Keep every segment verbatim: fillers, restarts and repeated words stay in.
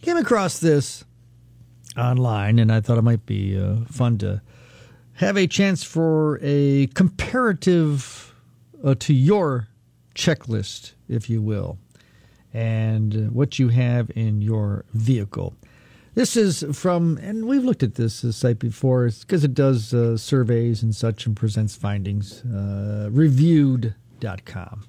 came across this online, and I thought it might be uh, fun to have a chance for a comparative uh, to your checklist, if you will, and uh, what you have in your vehicle. This is from, and we've looked at this, this site before, because it does uh, surveys and such and presents findings, uh, reviewed dot com.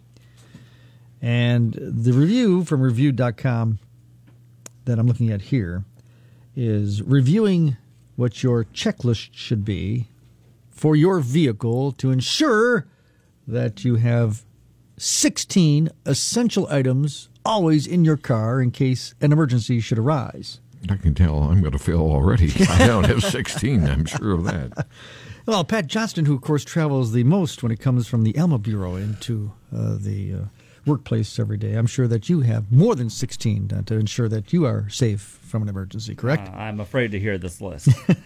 And the review from reviewed dot com that I'm looking at here is reviewing what your checklist should be for your vehicle to ensure that you have sixteen essential items always in your car in case an emergency should arise. I can tell I'm going to fail already. I don't have sixteen, I'm sure of that. Well, Pat Johnston, who, of course, travels the most when it comes from the Alma Bureau into uh, the uh, workplace every day, I'm sure that you have more than sixteen uh, to ensure that you are safe from an emergency, correct? Uh, I'm afraid to hear this list.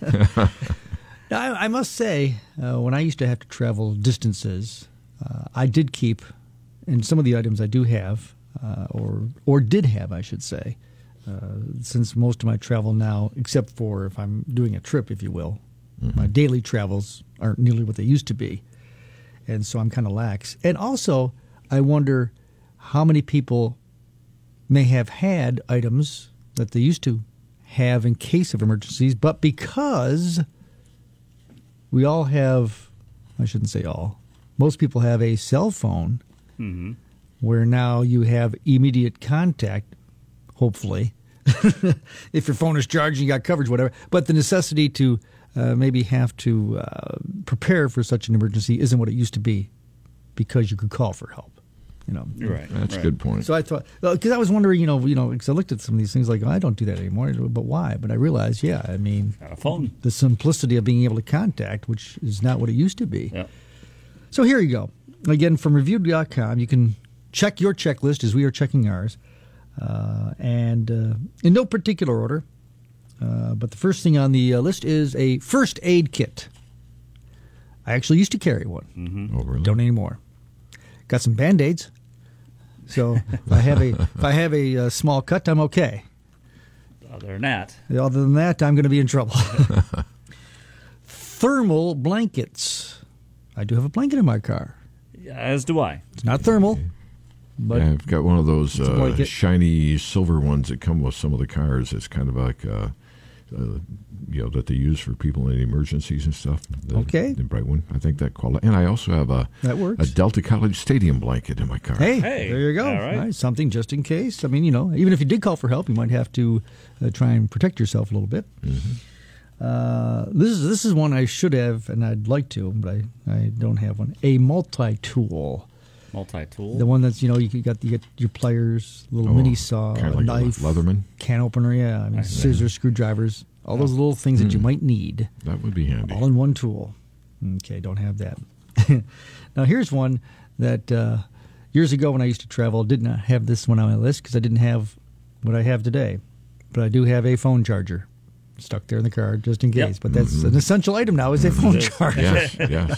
Now, I, I must say, uh, when I used to have to travel distances, uh, I did keep, and some of the items I do have, uh, or or did have, I should say, uh, since most of my travel now, except for if I'm doing a trip, if you will, mm-hmm. my daily travels aren't nearly what they used to be. And so I'm kind of lax. And also, I wonder how many people may have had items that they used to have in case of emergencies, but because we all have, I shouldn't say all, most people have a cell phone mm-hmm. where now you have immediate contact, hopefully, if your phone is charged and you got coverage, whatever. But the necessity to uh, maybe have to uh, prepare for such an emergency isn't what it used to be because you could call for help. You know, right? That's right. a good point. So I thought, because I was wondering, you know, you know, because I looked at some of these things like, oh, I don't do that anymore, but why? But I realized, yeah, I mean, got a phone. The simplicity of being able to contact, which is not what it used to be. Yep. So here you go. Again, from reviewed dot com, you can check your checklist as we are checking ours, uh, and uh, in no particular order. Uh, but the first thing on the uh, list is a first aid kit. I actually used to carry one. Mm-hmm. Oh, really? Don't anymore. Got some Band-Aids. So if I have a if I have a, uh small cut, I'm okay. Other than that, Other than that, I'm going to be in trouble. Thermal blankets. I do have a blanket in my car. as do I. It's not thermal, but yeah, I've got one of those it's a uh, blanket. shiny silver ones that come with some of the cars. It's kind of like, uh, uh, you know, that they use for people in emergencies and stuff. The, Okay. the bright one. I think that quality. And I also have a That works. a Delta College Stadium blanket in my car. Hey, Hey, there you go. all right. Something just in case. I mean, you know, even if you did call for help, you might have to uh, try and protect yourself a little bit. Mm-hmm. Uh, this is this is one I should have, and I'd like to, but I, I don't have one. A multi-tool. Multi-tool. The one that's, you know, you got you get your pliers, little Oh, mini saw, kinda a like a knife, Leatherman? can opener, yeah, I mean, scissors, screwdrivers, all those little things that you might need, That would be handy. all in one tool. Okay, don't have that. Now here's one that uh, years ago when I used to travel, did not have this one on my list because I didn't have what I have today, but I do have a phone charger stuck there in the car just in case. Yep. But that's an essential item now is a phone charger. Yes, yes.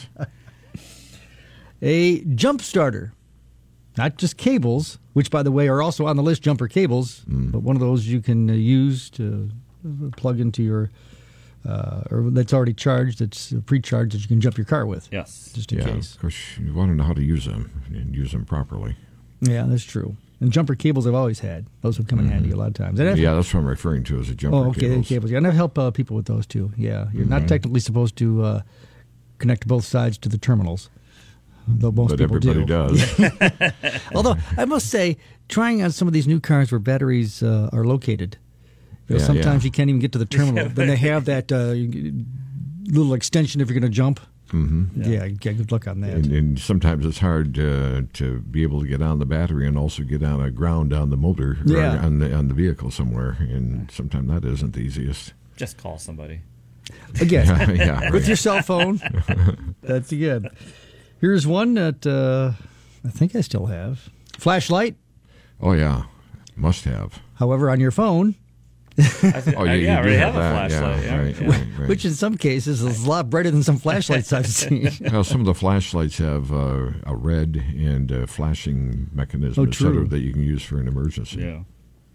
A jump starter, not just cables, which, by the way, are also on the list, jumper cables, Mm. but one of those you can uh, use to uh, plug into your, uh, or that's already charged, it's uh, pre-charged that you can jump your car with, Yes. just in Yeah, case. of course, you want to know how to use them and use them properly. Yeah, that's true. And jumper cables I've always had. Those would come in handy a lot of times. And I've- Yeah, that's what I'm referring to as a jumper oh, okay, cables. cables. Yeah, and I help uh, people with those too. Yeah, you're not technically supposed to uh, connect both sides to the terminals, though most But people everybody do. does. Although I must say, trying on some of these new cars where batteries uh, are located, you know, Yeah, sometimes yeah. you can't even get to the terminal. Then they have that uh, little extension if you're going to jump. Mm-hmm. Yeah, yeah, good luck on that. And, and sometimes it's hard uh, to be able to get on the battery and also get on a ground on the motor, Yeah. or on the on the vehicle somewhere. And sometimes that isn't the easiest. Just call somebody. Again, Yeah, yeah, right. with your cell phone. That's good. Here's one that uh, I think I still have. Flashlight, Oh yeah, must have. however, on your phone, I think, Oh I, you, yeah, I you already do have, a that. flashlight. Yeah, Yeah, right, yeah. right, right. which in some cases is a lot brighter than some flashlights I've seen. Well, some of the flashlights have uh, a red and uh, flashing mechanism, Oh, et cetera, true. that you can use for an emergency. Yeah.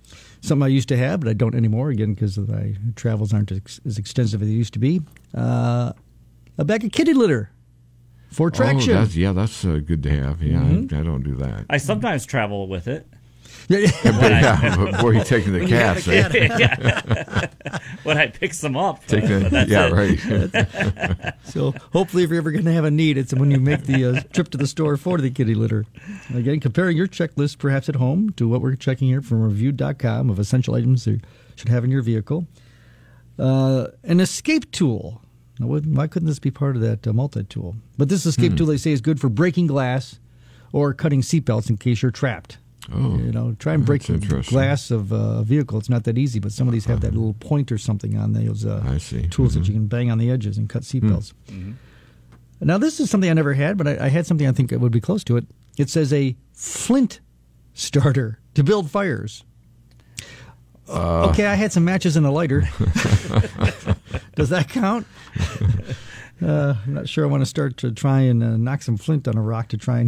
something I used to have, but I don't anymore, again, because my travels aren't ex- as extensive as they used to be. Uh, a bag of kitty litter for traction. Oh, that's, yeah, that's uh, good to have. Yeah, Mm-hmm. I, I don't do that. I sometimes travel with it. But yeah, but boy, you're taking the When you have cats. a eh? cat. When I pick some up. Take the, but that's yeah, it. right. So hopefully if you're ever going to have a need, it's when you make the uh, trip to the store for the kitty litter. Again, comparing your checklist perhaps at home to what we're checking here from review dot com of essential items you should have in your vehicle. Uh, an escape tool. Now, why couldn't this be part of that uh, multi-tool? But this escape Hmm. tool, they say, is good for breaking glass or cutting seatbelts in case you're trapped. Oh, You know, try and break that's the interesting. glass of uh, a vehicle. It's not that easy, but some of these have that little point or something on those uh, I see. tools Mhm. that you can bang on the edges and cut seatbelts. Mhm. Now, this is something I never had, but I, I had something I think that would be close to it. It says a flint starter to build fires. Uh, Okay, I had some matches and a lighter. Does that count? Uh, I'm not sure I want to start to try and uh, knock some flint on a rock to try and.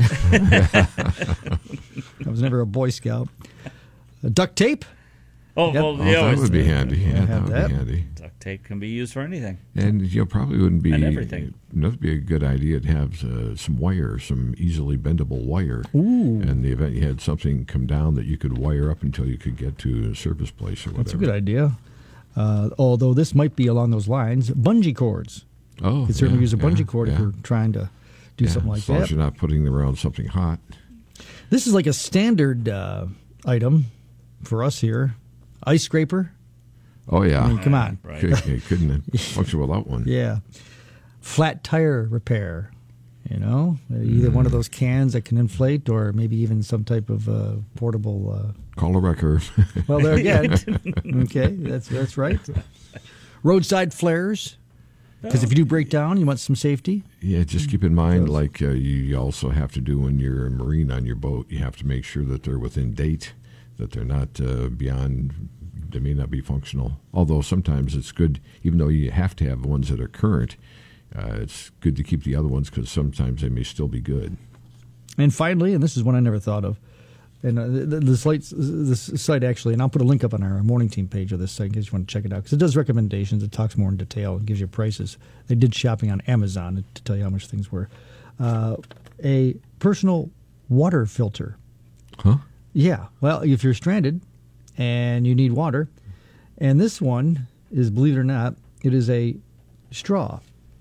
I was never a Boy Scout. Uh, duct tape. Oh, Yep. well, Oh, yeah, that it's- would be handy. Yeah, I that have would that. be handy. duct tape can be used for anything. And you know, probably wouldn't be And everything. That'd be a good idea to have uh, some wire, some easily bendable wire. Ooh. In the event you had something come down that you could wire up until you could get to a service place or whatever. That's a good idea. Uh, although this might be along those lines, bungee cords. Oh, You could certainly yeah, use a bungee yeah, cord yeah. if you're trying to do Yeah, something like as long that. as you're not putting them around something hot. This is like a standard uh, item for us here. Ice scraper. Oh yeah, I mean, come on. Right. Could, you couldn't function without one. Yeah. Flat tire repair. You know, either one of those cans that can inflate, or maybe even some type of uh, portable. Uh, Call a wrecker. well, there again. Okay, that's that's right. Roadside flares, because if you do break down, you want some safety. Yeah, just keep in mind, like uh, you, you also have to do when you're a Marine on your boat, you have to make sure that they're within date, that they're not uh, beyond, they may not be functional. Although sometimes it's good, even though you have to have ones that are current, uh, it's good to keep the other ones because sometimes they may still be good. And finally, and this is one I never thought of, and uh, the, the site, this site actually, and I'll put a link up on our morning team page of this site in case you want to check it out, because it does recommendations. It talks more in detail and gives you prices. They did shopping on Amazon to tell you how much things were. Uh, a personal water filter. Huh? Yeah. Well, if you're stranded and you need water, and this one is, believe it or not, it is a straw,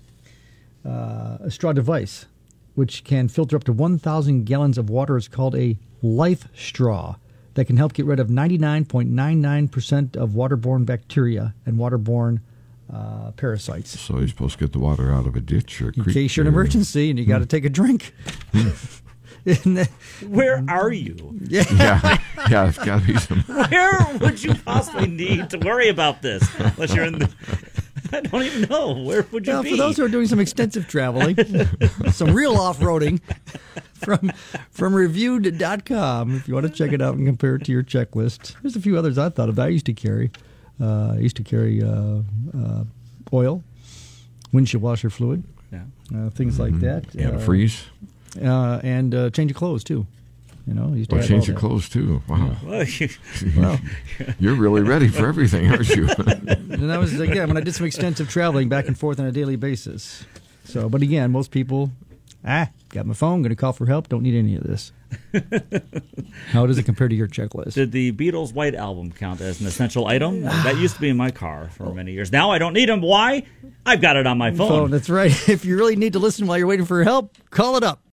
uh, a straw device, which can filter up to one thousand gallons of water. It's called a Life Straw that can help get rid of ninety-nine point nine nine percent of waterborne bacteria and waterborne uh, parasites. So you're supposed to get the water out of a ditch or a In creek. case you're in or- an emergency and you got to take a drink. Isn't that- Where are you? yeah. Yeah, yeah, it's got to be some. Where would you possibly need to worry about this? Unless you're in the. I don't even know. Where would you Well, be? for those who are doing some extensive traveling, some real off-roading, from from reviewed dot com, if you want to check it out and compare it to your checklist. There's a few others I thought of that I used to carry. Uh, I used to carry uh, uh, oil, windshield washer fluid, Yeah. uh, things like that. Antifreeze. Uh, uh, and uh, change of clothes, too. You know, I used to Or have change all your that. clothes, too. Wow. Well, you, Well, You're really ready for everything, aren't you? and that was, again, when I did some extensive traveling back and forth on a daily basis. So, but again, most people, ah, got my phone, going to call for help, don't need any of this. How does it compare to your checklist? did the Beatles' White Album count as an essential item? That used to be in my car for many years. Now I don't need them. Why? I've got it on my phone. Phone, that's right. If you really need to listen while you're waiting for help, call it up.